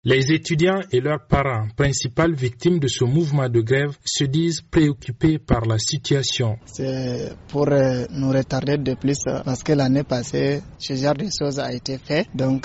Les étudiants et leurs parents, principales victimes de ce mouvement de grève, se disent préoccupés par la situation. C'est pour nous retarder de plus parce que l'année passée, ce genre de choses a été fait. Donc,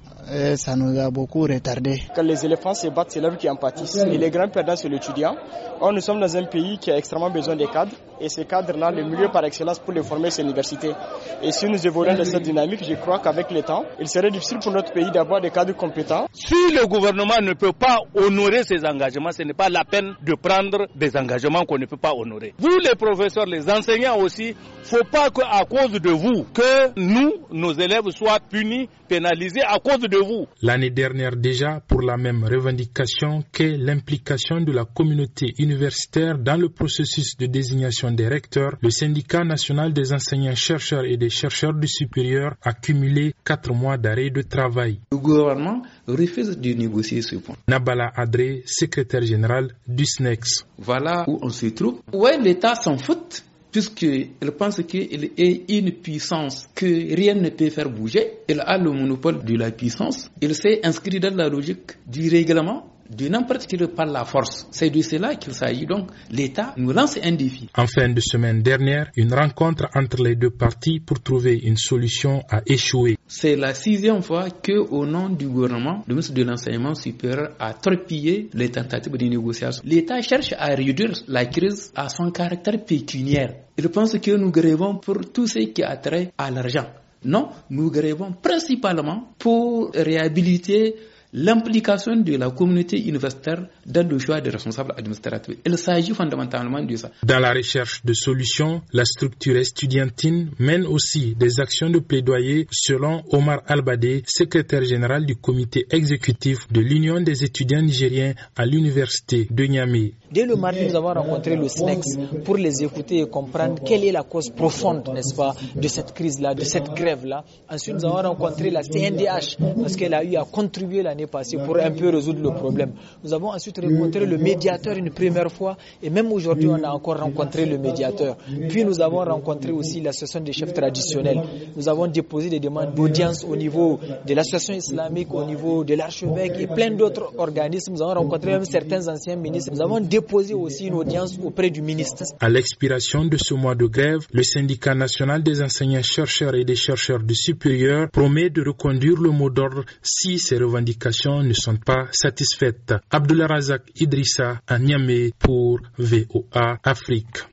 ça nous a beaucoup retardé. Quand les éléphants se battent, c'est l'œuvre qui en pâtissent. Et les grands perdants, c'est l'étudiant. Or, nous sommes dans un pays qui a extrêmement besoin des cadres. Et ces cadres-là, le milieu par excellence pour les former, c'est l'université. Et si nous évoluons dans cette dynamique, je crois qu'avec le temps, il serait difficile pour notre pays d'avoir des cadres compétents. Si le gouvernement ne peut pas honorer ses engagements, ce n'est pas la peine de prendre des engagements qu'on ne peut pas honorer. Vous, les professeurs, les enseignants aussi, il ne faut pas qu'à cause de vous, que nous, nos élèves, soient punis, pénalisés à cause de vous. L'année dernière déjà, pour la même revendication qu'est l'implication de la communauté universitaire dans le processus de désignation des recteurs, le syndicat national des enseignants-chercheurs et des chercheurs du supérieur a cumulé 4 mois d'arrêt de travail. Le gouvernement refuse de négocier ce point. Nabala Adré, secrétaire général du SNEX. Voilà où on se trouve. Ouais, l'État s'en fout, puisqu'il pense qu'il est une puissance que rien ne peut faire bouger. Il a le monopole de la puissance. Il s'est inscrit dans la logique du règlement de n'importe qui par la force. C'est de cela qu'il s'agit. Donc, l'État nous lance un défi. En fin de semaine dernière, une rencontre entre les deux parties pour trouver une solution a échoué. C'est la 6e fois qu'au nom du gouvernement, le ministre de l'Enseignement supérieur a torpillé les tentatives de négociation. L'État cherche à réduire la crise à son caractère pécuniaire. Il pense que nous grèvons pour tout ce qui a trait à l'argent. Non, nous grèvons principalement pour réhabiliter l'implication de la communauté universitaire dans le choix des responsables administratifs. Il s'agit fondamentalement de ça. Dans la recherche de solutions, la structure estudiantine mène aussi des actions de plaidoyer selon Omar Albadé, secrétaire général du comité exécutif de l'Union des étudiants nigériens à l'université de Niamey. Dès le mardi, nous avons rencontré le SNEX pour les écouter et comprendre quelle est la cause profonde, n'est-ce pas, de cette crise-là, de cette grève-là. Ensuite, nous avons rencontré la CNDH parce qu'elle a eu à contribuer l'année passée pour un peu résoudre le problème. Nous avons ensuite rencontré le médiateur une première fois et même aujourd'hui, on a encore rencontré le médiateur. Puis, nous avons rencontré aussi l'association des chefs traditionnels. Nous avons déposé des demandes d'audience au niveau de l'association islamique, au niveau de l'archevêque et plein d'autres organismes. Nous avons rencontré même certains anciens ministres. Nous avons déposé aussi une audience auprès du ministre. À l'expiration de ce mois de grève, le syndicat national des enseignants-chercheurs et des chercheurs du supérieur promet de reconduire le mot d'ordre si ces revendications ne sont pas satisfaites. Abdullah Razak Idrissa à Niamey pour VOA Afrique.